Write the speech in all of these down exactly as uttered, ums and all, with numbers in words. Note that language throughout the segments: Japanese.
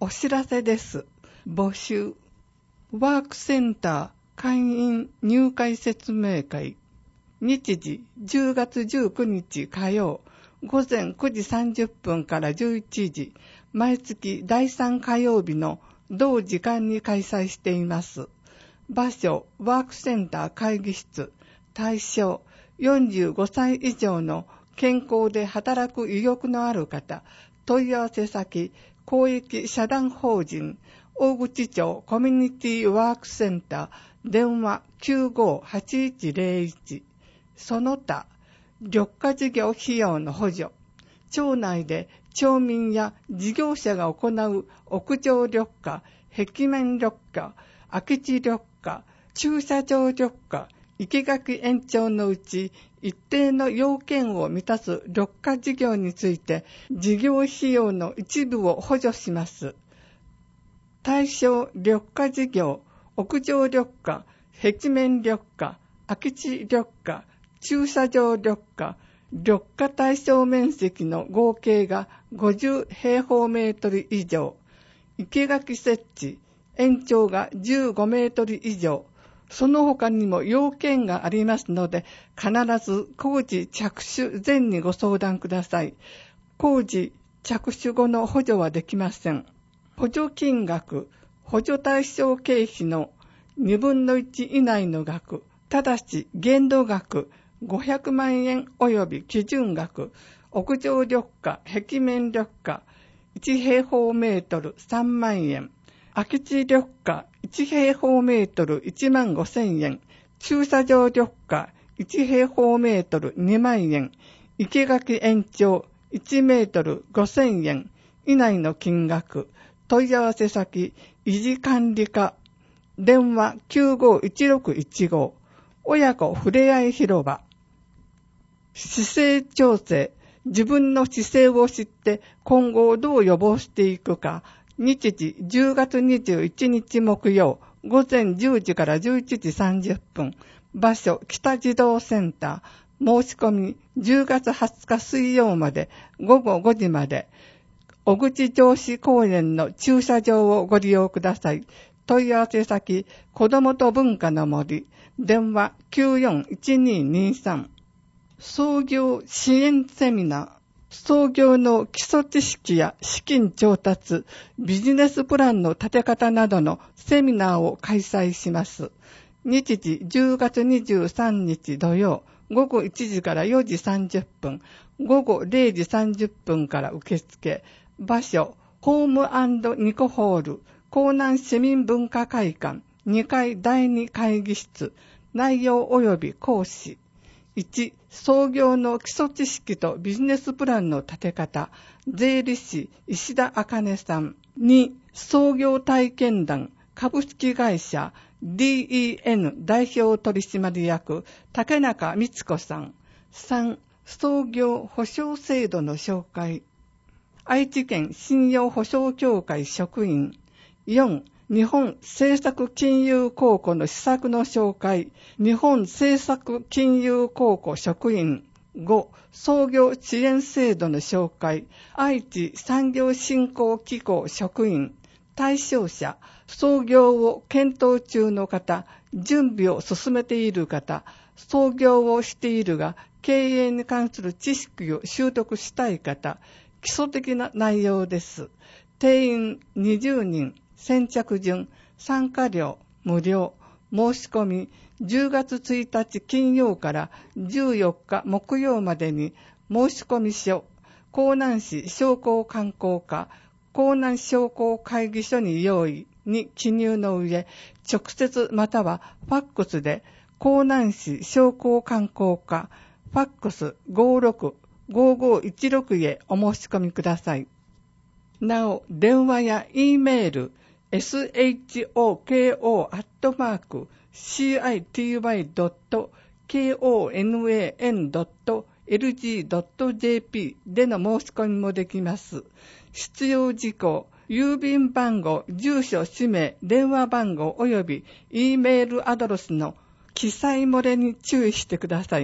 お知らせです。募集。ワークセンター会員入会説明会。日時じゅうがつじゅうくにち火曜、午前くじさんじゅっぷんからじゅういちじ、毎月だいさん火曜日の同時間に開催しています。場所、ワークセンター会議室。対象、よんじゅうごさい以上の健康で働く意欲のある方。問い合わせ先、公益社団法人大口町コミュニティワークセンター、電話 きゅうごはちいちゼロいち。その他、緑化事業費用の補助。町内で町民や事業者が行う屋上緑化、壁面緑化、空き地緑化、駐車場緑化、生垣延長のうち一定の要件を満たす緑化事業について事業費用の一部を補助します。対象緑化事業、屋上緑化、壁面緑化、空き地緑化、駐車場緑化、緑化対象面積の合計がごじゅうへいほうメートル以上、生垣設置、延長がじゅうごメートル以上、その他にも要件がありますので、必ず工事着手前にご相談ください。工事着手後の補助はできません。補助金額、補助対象経費のにぶんのいち以内の額、ただし限度額ごひゃくまんえん及び基準額、屋上緑化、壁面緑化、いちへいほうメートルさんまんえん、空き地緑化いちへいほうメートルいちまんごせんえん、駐車場緑化いちへいほうメートルにまんえん、生垣延長いちメートルごせんえん以内の金額、問い合わせ先、維持管理課、電話 きゅうごいちろくいちご、親子ふれあい広場。姿勢調整、自分の姿勢を知って今後どう予防していくか。日時じゅうがつにじゅういちにち木曜、午前じゅうじからじゅういちじさんじゅっぷん。場所、北児童センター。申し込みじゅうがつはつか水曜までごごごじまで。小口城址公園の駐車場をご利用ください。問い合わせ先、子どもと文化の森。電話 きゅうよんいちににさん。創業支援セミナー。創業の基礎知識や資金調達、ビジネスプランの立て方などのセミナーを開催します。日時じゅうがつにじゅうさんにち土曜、ごごいちじからよじさんじゅっぷん、ごごれいじさんじゅっぷんから受付。場所、ホーム&ニコホール、江南市民文化会館、にかいだいに会議室。内容及び講師。いち、創業の基礎知識とビジネスプランの立て方、税理士石田茜さん。に、創業体験談、株式会社 ディーイーエヌ 代表取締役、竹中光子さん。さん、創業保証制度の紹介。愛知県信用保証協会職員。よん、日本政策金融公庫の施策の紹介。日本政策金融公庫職員。ご、創業支援制度の紹介。愛知産業振興機構職員。対象者、創業を検討中の方、準備を進めている方、創業をしているが経営に関する知識を習得したい方、基礎的な内容です。定員にじゅうにん、先着順、参加料無料。申し込みじゅうがつついたち金曜からじゅうよっか木曜までに申し込み書、江南市商工観光課、江南商工会議所に用意に記入の上、直接またはファックスで江南市商工観光課、ファックス ごろくごごいちろく へお申し込みください。なお、電話や E メール、ショコ アットマーク シーアイティーワイ ドット ケーオーエヌエーエヌ ドット エルジー ドット ジェーピー での申し込みもできます。必要事項、郵便番号、住所、氏名、電話番号及び E メールアドレスの記載漏れに注意してください。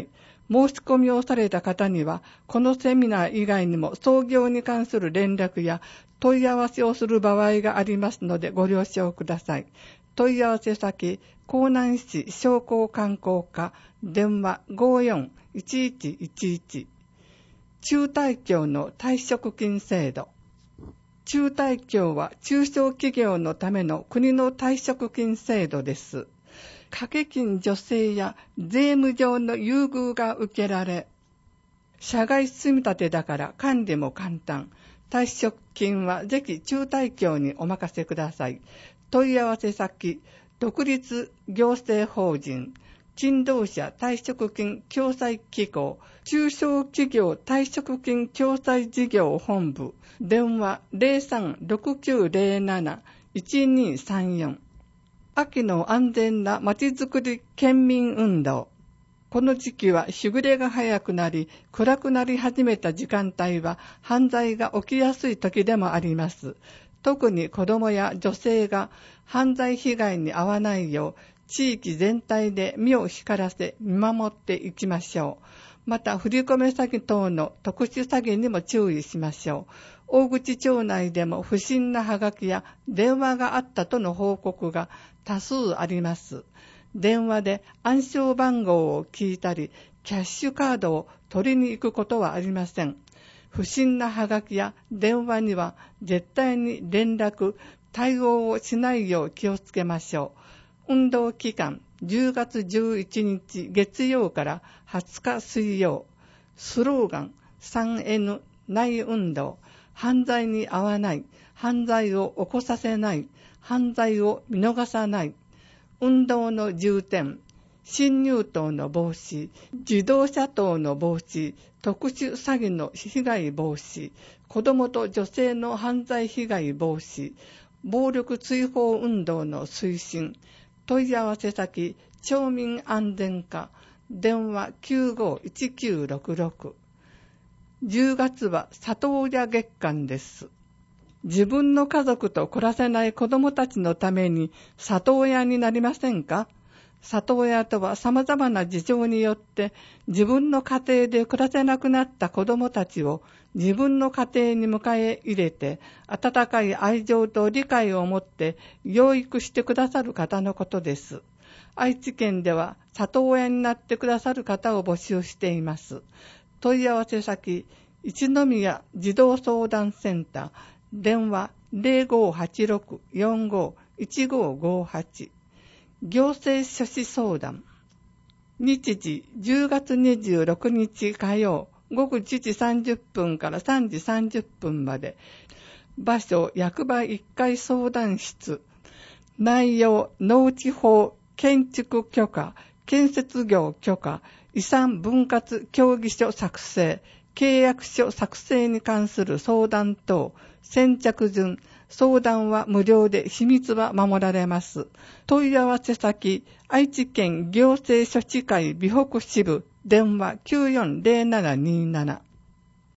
申し込みをされた方には、このセミナー以外にも創業に関する連絡や問い合わせをする場合がありますのでご了承ください。問い合わせ先、江南市商工観光課、電話 ごーよんいちいちいちいち。中退協の退職金制度。中退協は中小企業のための国の退職金制度です。掛け金助成や税務上の優遇が受けられ、社外積み立てだから管理も簡単。退職金はぜひ中退協にお任せください。問い合わせ先、独立行政法人、勤労者退職金共済機構、中小企業退職金共済事業本部、電話 ゼロさんろくきゅうゼロなないちにさんよん。秋の安全なまちづくり県民運動。この時期は日暮れが早くなり、暗くなり始めた時間帯は犯罪が起きやすい時でもあります。特に子どもや女性が犯罪被害に遭わないよう、地域全体で目を光らせ見守っていきましょう。また、振り込め詐欺等の特殊詐欺にも注意しましょう。大口町内でも不審なハガキや電話があったとの報告が多数あります。電話で暗証番号を聞いたり、キャッシュカードを取りに行くことはありません。不審なハガキや電話には絶対に連絡、対応をしないよう気をつけましょう。運動期間、じゅうがつじゅういちにち月曜からはつか水曜。スローガン スリーエヌ 内運動。犯罪に遭わない。犯罪を起こさせない。犯罪を見逃さない。運動の重点。侵入等の防止、自動車等の防止、特殊詐欺の被害防止、子どもと女性の犯罪被害防止、暴力追放運動の推進、問い合わせ先、町民安全課、電話 きゅうごいちきゅうろくろく。じゅうがつは里親月間です。自分の家族と暮らせない子どもたちのために里親になりませんか？里親とは様々な事情によって自分の家庭で暮らせなくなった子どもたちを自分の家庭に迎え入れて温かい愛情と理解を持って養育してくださる方のことです。愛知県では里親になってくださる方を募集しています。問い合わせ先、一宮児童相談センター、電話 ゼロごはちろくよんごいちごごはち。行政書士相談。日時じゅうがつにじゅうろくにち火曜ごくじじさんじゅっぷんからさんじさんじゅっぷんまで。場所役場いっかい相談室。内容農地法、建築許可、建設業許可、遺産分割協議書作成、契約書作成に関する相談等、先着順、相談は無料で秘密は守られます。問い合わせ先、愛知県行政書士会美北支部、電話 きゅうよんゼロななにーなな。